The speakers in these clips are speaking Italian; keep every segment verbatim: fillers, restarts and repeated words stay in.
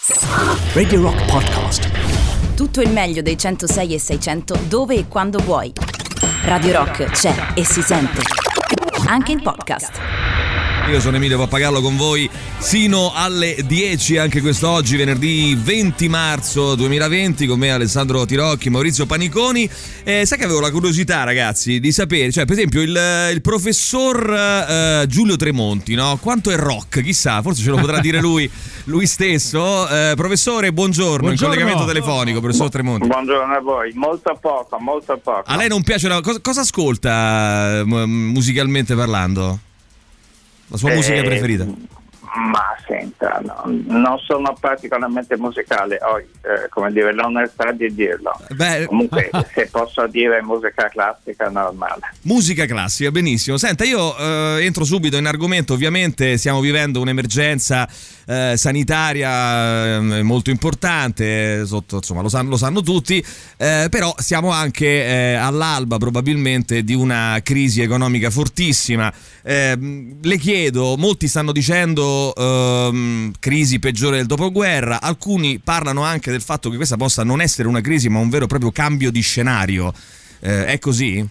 Radio Rock Podcast. Tutto il meglio dei centosei e seicento dove e quando vuoi. Radio Rock c'è e si sente anche in podcast. Io sono Emilio Pappagallo con voi sino alle dieci anche quest'oggi, venerdì venti marzo duemilaventi, con me Alessandro Tirocchi, Maurizio Paniconi. Eh, sai che avevo la curiosità, ragazzi, di sapere, cioè per esempio il, il professor eh, Giulio Tremonti, no? Quanto è rock? Chissà, forse ce lo potrà dire lui lui stesso. Eh, professore, buongiorno, buongiorno, in collegamento telefonico, professor Tremonti. Buongiorno a voi, molto poco, molto poco. A lei non piace la... cosa, cosa ascolta musicalmente parlando? La sua musica eh, preferita? Ma senta, no, non sono particolarmente musicale, ho, eh, come dire, l'onestà di dirlo. Beh, comunque se posso dire musica classica normale. Musica classica, benissimo. Senta, io eh, entro subito in argomento. Ovviamente stiamo vivendo un'emergenza eh, sanitaria eh, molto importante, sotto, insomma lo sanno, lo sanno tutti, eh, però siamo anche eh, all'alba probabilmente di una crisi economica fortissima. Eh, le chiedo, molti stanno dicendo ehm, crisi peggiore del dopoguerra, alcuni parlano anche del fatto che questa possa non essere una crisi ma un vero e proprio cambio di scenario. Eh, è così?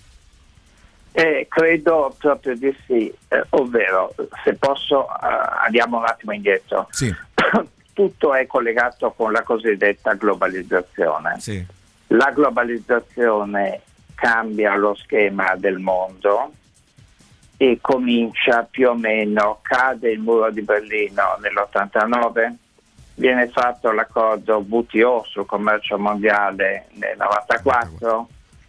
Eh, credo proprio di sì, eh, ovvero se posso eh, andiamo un attimo indietro. Sì. Tutto è collegato con la cosiddetta globalizzazione. Sì. La globalizzazione cambia lo schema del mondo e comincia più o meno, cade il muro di Berlino nell'ottantanove, viene fatto l'accordo W T O sul commercio mondiale nel novantaquattro,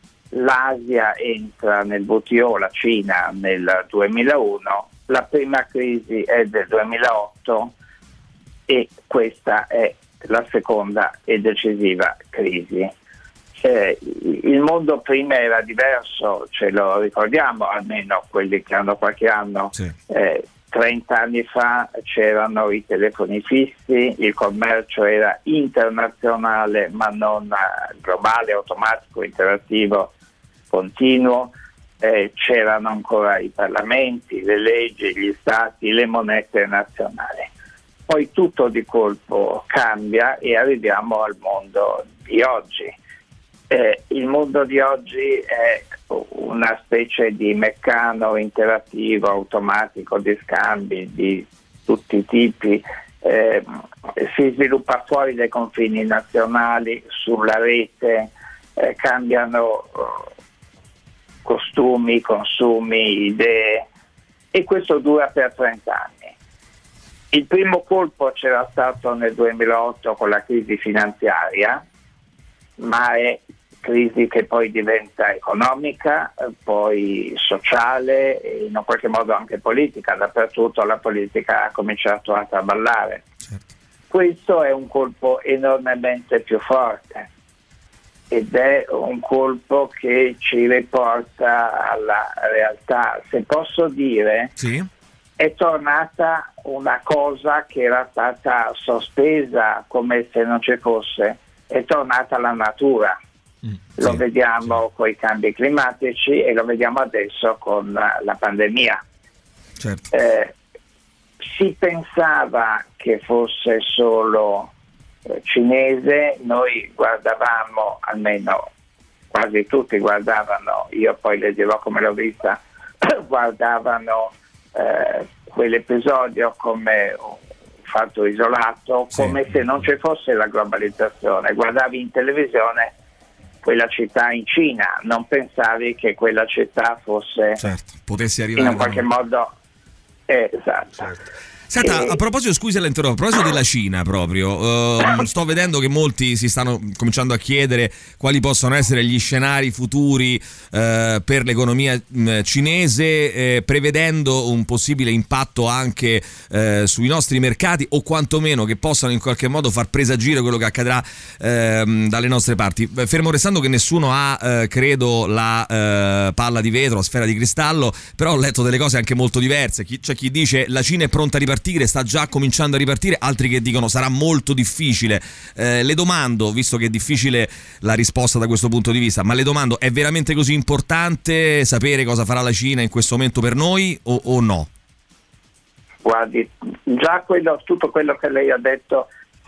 l'Asia entra nel W T O, la Cina nel duemilauno, la prima crisi è del duemilaotto e questa è la seconda e decisiva crisi. Eh, il mondo prima era diverso, ce lo ricordiamo, almeno quelli che hanno qualche anno. Sì. Eh, trenta anni fa c'erano i telefoni fissi, il commercio era internazionale ma non globale, automatico, interattivo, continuo, eh, c'erano ancora i parlamenti, le leggi, gli stati, le monete nazionali. Poi tutto di colpo cambia e arriviamo al mondo di oggi. Eh, il mondo di oggi è una specie di meccano interattivo, automatico, di scambi di tutti i tipi, eh, si sviluppa fuori dai confini nazionali, sulla rete, eh, cambiano eh, costumi, consumi, idee e questo dura per trenta anni. Il primo colpo c'era stato nel duemilaotto con la crisi finanziaria, ma è crisi che poi diventa economica, poi sociale e in un qualche modo anche politica. Dappertutto la politica ha cominciato a traballare. Certo. Questo è un colpo enormemente più forte ed è un colpo che ci riporta alla realtà. Se posso dire, sì, è tornata una cosa che era stata sospesa come se non ci fosse, è tornata la natura. Mm, lo sì, vediamo sì. con i cambi climatici e lo vediamo adesso con la pandemia. Certo. Eh, si pensava che fosse solo eh, cinese, noi guardavamo, almeno quasi tutti guardavano, io poi le dirò come l'ho vista, guardavano eh, quell'episodio come un fatto isolato, sì, come se non ci fosse la globalizzazione. Guardavi in televisione quella città in Cina, non pensavi che quella città fosse, certo, potesse arrivare in un qualche modo eh, esatto. Certo. Senta, a proposito, scusi la interrompo, a proposito della Cina proprio, uh, sto vedendo che molti si stanno cominciando a chiedere quali possono essere gli scenari futuri uh, per l'economia uh, cinese, eh, prevedendo un possibile impatto anche uh, sui nostri mercati o quantomeno che possano in qualche modo far presagire quello che accadrà uh, dalle nostre parti. Fermo restando che nessuno ha, uh, credo, la uh, palla di vetro, la sfera di cristallo, però ho letto delle cose anche molto diverse. Chi, c'è chi dice la Cina è pronta a ripartire, sta già cominciando a ripartire, altri che dicono sarà molto difficile. Eh, le domando, visto che è difficile la risposta da questo punto di vista, ma le domando, è veramente così importante sapere cosa farà la Cina in questo momento per noi o, o no? Guardi, già quello, tutto quello che lei ha detto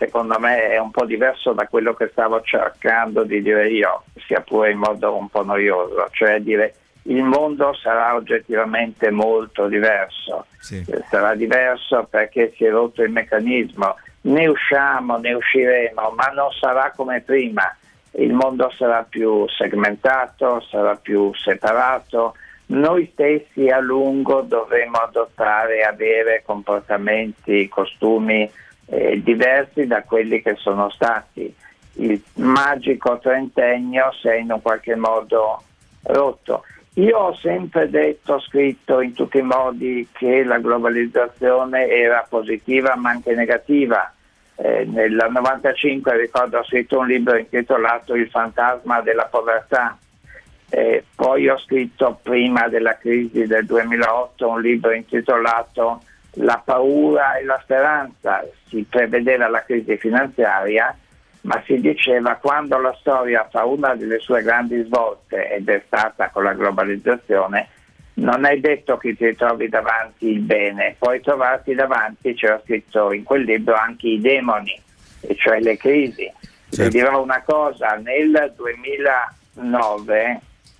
secondo me è un po' diverso da quello che stavo cercando di dire io, sia pure in modo un po' noioso, cioè dire il mondo sarà oggettivamente molto diverso, sì. Sarà diverso perché si è rotto il meccanismo, ne usciamo, ne usciremo, ma non sarà come prima, il mondo sarà più segmentato, sarà più separato, noi stessi a lungo dovremo adottare e avere comportamenti, costumi eh, diversi da quelli che sono stati. Il magico trentennio si è in un qualche modo rotto. Io ho sempre detto, scritto in tutti i modi che la globalizzazione era positiva ma anche negativa. Eh, nel novantacinque ricordo ho scritto un libro intitolato Il fantasma della povertà. Eh, poi ho scritto prima della crisi del duemilaotto un libro intitolato La paura e la speranza. Si prevedeva la crisi finanziaria, ma si diceva quando la storia fa una delle sue grandi svolte, ed è stata con la globalizzazione, non è detto che ti trovi davanti il bene, puoi trovarti davanti, c'era scritto in quel libro, anche i demoni, e cioè le crisi. Certo. Vi dirò una cosa, nel duemilanove,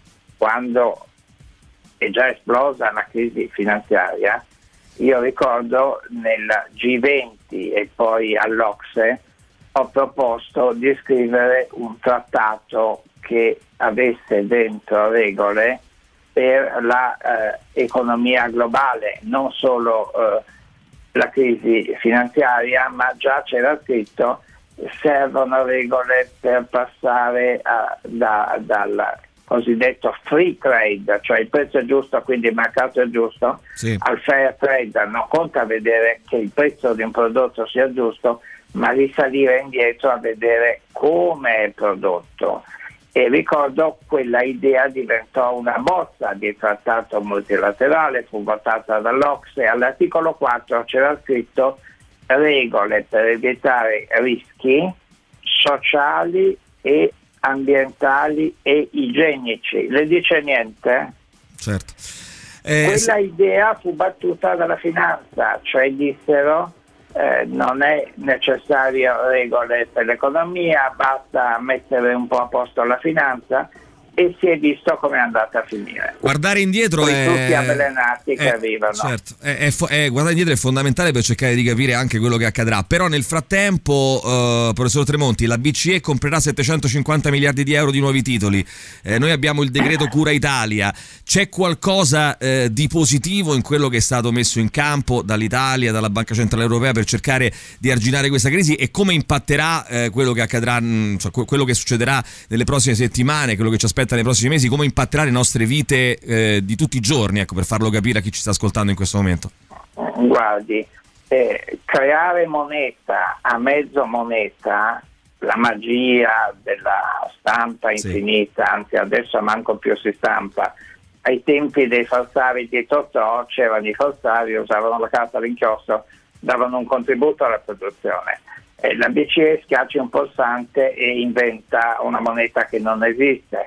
quando è già esplosa la crisi finanziaria, io ricordo nel G venti e poi all'Ocse ho proposto di scrivere un trattato che avesse dentro regole per la eh, economia globale, non solo eh, la crisi finanziaria, ma già c'era scritto servono regole per passare a, da, dal cosiddetto free trade, cioè il prezzo è giusto, quindi il mercato è giusto, sì, al fair trade. Non conta vedere che il prezzo di un prodotto sia giusto, ma risalire indietro a vedere come è prodotto. E ricordo quella idea diventò una bozza di trattato multilaterale, fu votata dall'Ocse, all'articolo quattro c'era scritto regole per evitare rischi sociali e ambientali e igienici. Le dice niente? Certo. Eh, quella se... idea fu battuta dalla finanza, cioè dissero Eh, non è necessario regole per l'economia, basta mettere un po' a posto la finanza, e si è visto come è andata a finire. Guardare indietro Poi è tutti avvelenati è, che arrivano. Certo, è, è, è, guardare indietro è fondamentale per cercare di capire anche quello che accadrà. Però nel frattempo, uh, professor Tremonti, la B C E comprerà settecentocinquanta miliardi di euro di nuovi titoli. Eh, noi abbiamo il decreto Cura Italia. C'è qualcosa eh, di positivo in quello che è stato messo in campo dall'Italia, dalla Banca Centrale Europea, per cercare di arginare questa crisi, e come impatterà eh, quello che accadrà, mh, cioè quello che succederà nelle prossime settimane, quello che ci aspetta nei prossimi mesi, come impatterà le nostre vite eh, di tutti i giorni, ecco, per farlo capire a chi ci sta ascoltando in questo momento? Guardi, eh, creare moneta a mezzo moneta, la magia della stampa infinita, sì, anzi adesso manco più si stampa. Ai tempi dei falsari di Totò c'erano i falsari, usavano la carta d'inchiostro, davano un contributo alla produzione. Eh, la B C E schiaccia un pulsante e inventa una moneta che non esiste.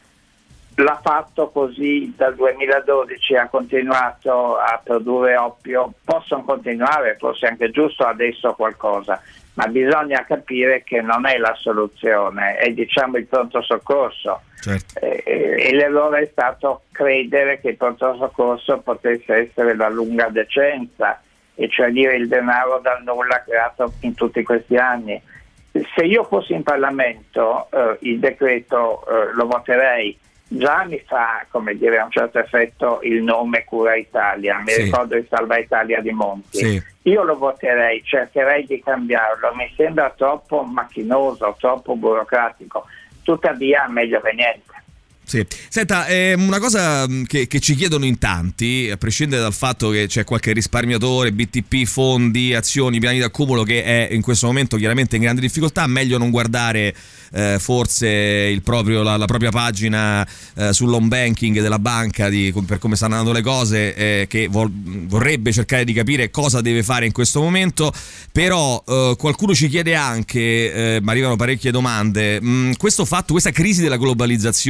L'ha fatto così dal duemiladodici, ha continuato a produrre oppio. Possono continuare, forse è anche giusto adesso qualcosa, ma bisogna capire che non è la soluzione, è diciamo il pronto soccorso. Certo. E, e l'errore è stato credere che il pronto soccorso potesse essere la lunga decenza, e cioè dire il denaro dal nulla creato in tutti questi anni. Se io fossi in Parlamento eh, il decreto eh, lo voterei. Già mi fa, come dire, a un certo effetto il nome Cura Italia, mi sì. ricordo il Salva Italia di Monti. Sì. Io lo voterei, cercherei di cambiarlo, mi sembra troppo macchinoso, troppo burocratico, tuttavia meglio che niente. Sì. Senta, eh, una cosa che, che ci chiedono in tanti, a prescindere dal fatto che c'è qualche risparmiatore, B T P, fondi, azioni, piani d'accumulo che è in questo momento chiaramente in grande difficoltà, meglio non guardare eh, forse il proprio, la, la propria pagina eh, sull'home banking della banca di, per come stanno andando le cose, eh, che vol, vorrebbe cercare di capire cosa deve fare in questo momento. Però eh, qualcuno ci chiede anche, eh, ma arrivano parecchie domande, mh, questo fatto, questa crisi della globalizzazione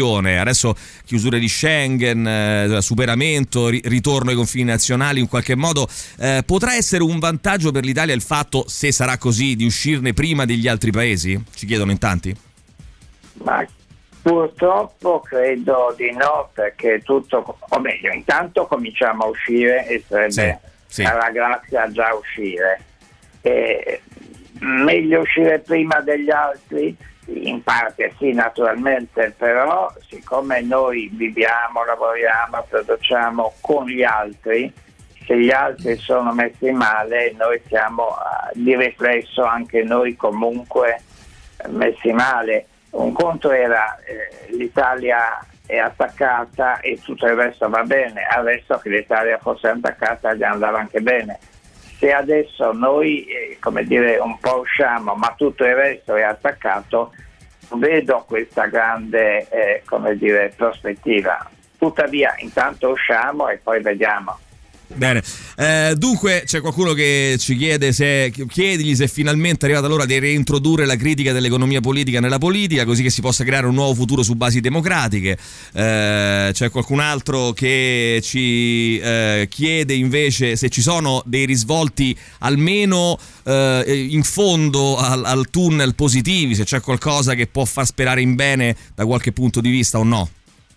adesso chiusure di Schengen, eh, superamento, ri- ritorno ai confini nazionali in qualche modo, eh, potrà essere un vantaggio per l'Italia il fatto, se sarà così, di uscirne prima degli altri paesi? Ci chiedono in tanti. Ma purtroppo credo di no, perché tutto, o meglio, intanto cominciamo a uscire e sarebbe sì, sì. alla grazia già uscire. E meglio uscire prima degli altri? In parte sì, naturalmente, però siccome noi viviamo, lavoriamo, produciamo con gli altri, se gli altri sono messi male, noi siamo di riflesso anche noi comunque messi male. Un conto era eh, l'Italia è attaccata e tutto il resto va bene, adesso che l'Italia fosse attaccata gli andava anche bene. Se adesso noi, eh, come dire, un po' usciamo, ma tutto il resto è attaccato, vedo questa grande, eh, come dire, prospettiva. Tuttavia, intanto usciamo e poi vediamo. Bene, eh, dunque c'è qualcuno che ci chiede se chiedigli se è finalmente arrivata l'ora di reintrodurre la critica dell'economia politica nella politica, così che si possa creare un nuovo futuro su basi democratiche. Eh, c'è qualcun altro che ci eh, chiede invece se ci sono dei risvolti almeno eh, in fondo al, al tunnel positivi, se c'è qualcosa che può far sperare in bene da qualche punto di vista o no.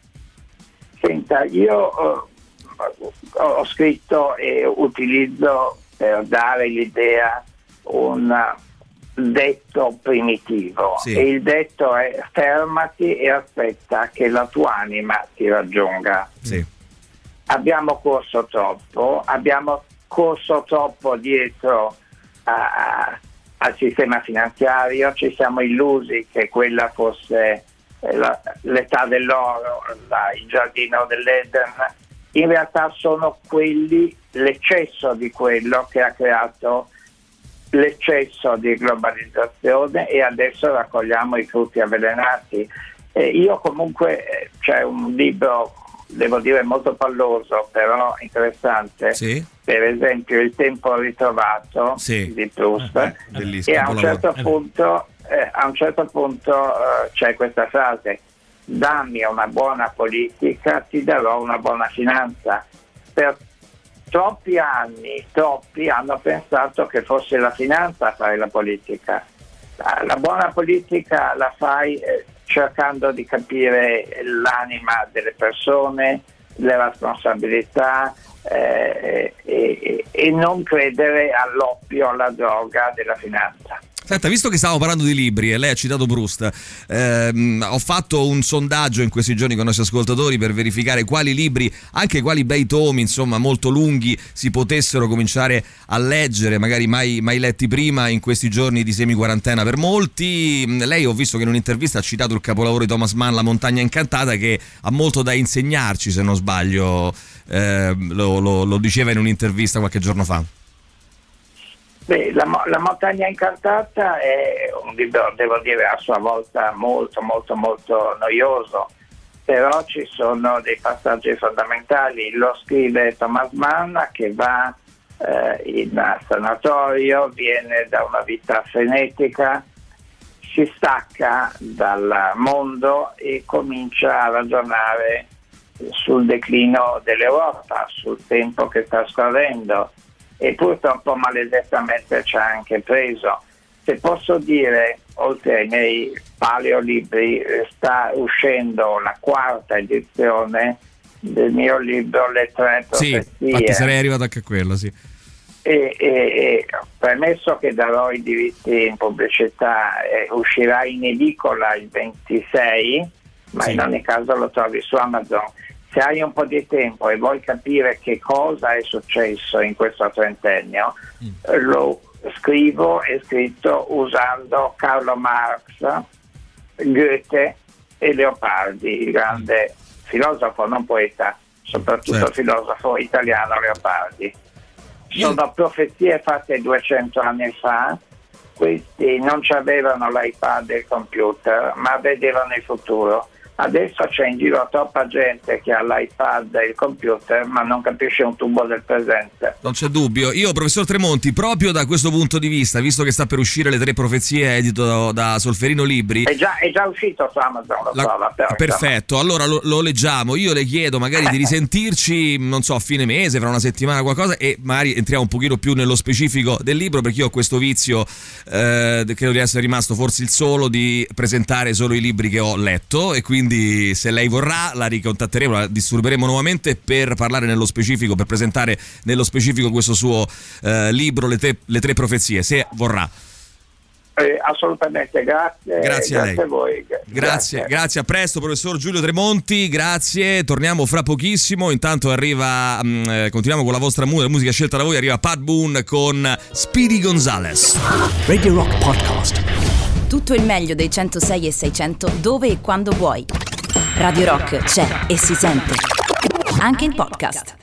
Senta, io uh... ho scritto e utilizzo per dare l'idea un detto primitivo, sì. E il detto è: fermati e aspetta che la tua anima ti raggiunga. Sì. Abbiamo corso troppo, abbiamo corso troppo dietro a, a, al sistema finanziario, ci siamo illusi che quella fosse la, l'età dell'oro, la, il giardino dell'Eden. In realtà sono quelli, l'eccesso di quello che ha creato l'eccesso di globalizzazione, e adesso raccogliamo i frutti avvelenati. E io comunque, c'è un libro, devo dire molto palloso, però interessante, sì. Per esempio Il tempo ritrovato, sì. Di Proust, eh, e a un certo punto, eh, a un certo punto eh, c'è questa frase: dammi una buona politica, ti darò una buona finanza. Per troppi anni, troppi hanno pensato che fosse la finanza a fare la politica. La, la buona politica la fai eh, cercando di capire l'anima delle persone, le responsabilità eh, e, e non credere all'oppio, alla droga della finanza. Senta, visto che stiamo parlando di libri e lei ha citato Proust, ehm, ho fatto un sondaggio in questi giorni con i nostri ascoltatori per verificare quali libri, anche quali bei tomi, insomma molto lunghi, si potessero cominciare a leggere, magari mai, mai letti prima in questi giorni di semi-quarantena per molti. Lei, ho visto che in un'intervista ha citato il capolavoro di Thomas Mann, La montagna incantata, che ha molto da insegnarci, se non sbaglio, eh, lo, lo, lo diceva in un'intervista qualche giorno fa. Beh, la, la montagna incantata è un libro, devo dire, a sua volta molto molto molto noioso, però ci sono dei passaggi fondamentali. Lo scrive Thomas Mann, che va eh, in sanatorio, viene da una vita frenetica, si stacca dal mondo e comincia a ragionare sul declino dell'Europa, sul tempo che sta scorrendo, e purtroppo maledettamente ci ha anche preso. Se posso dire, oltre ai miei paleolibri, sta uscendo la quarta edizione del mio libro Le tre profezie. Sì, infatti sarei arrivato anche a quello, sì. E, e, e premesso che darò i diritti in pubblicità, eh, uscirà in edicola il ventisei, ma sì. In ogni caso lo trovi su Amazon. Se hai un po' di tempo e vuoi capire che cosa è successo in questo trentennio, mm. lo scrivo e scritto usando Carlo Marx, Goethe e Leopardi, il grande mm. filosofo, non poeta, soprattutto certo. filosofo italiano Leopardi. Sono Io... profezie fatte duecento anni fa. Questi non avevano l'iPad e il computer, ma vedevano il futuro. Adesso c'è in giro troppa gente che ha l'iPad e il computer ma non capisce un tubo del presente. Non c'è dubbio. Io, professor Tremonti, proprio da questo punto di vista, visto che sta per uscire Le tre profezie edito da, da Solferino Libri, è già, è già uscito su Amazon, lo la, so, la però, perfetto, insomma. Allora lo, lo leggiamo. Io le chiedo magari di risentirci, non so, a fine mese, fra una settimana qualcosa, e magari entriamo un pochino più nello specifico del libro, perché io ho questo vizio, eh, credo di essere rimasto forse il solo, di presentare solo i libri che ho letto, e quindi Quindi se lei vorrà la ricontatteremo, la disturberemo nuovamente per parlare nello specifico, per presentare nello specifico questo suo eh, libro, le tre, le tre profezie, se vorrà. Eh, assolutamente, grazie. Grazie a lei. Grazie a voi. Grazie, Grazie. grazie, a presto professor Giulio Tremonti, grazie, torniamo fra pochissimo. Intanto arriva, mh, eh, continuiamo con la vostra mu- la musica scelta da voi, arriva Pat Boone con Speedy Gonzales. Radio Rock Podcast. Tutto il meglio dei centosei e seicento dove e quando vuoi. Radio Rock c'è e si sente. Anche in podcast.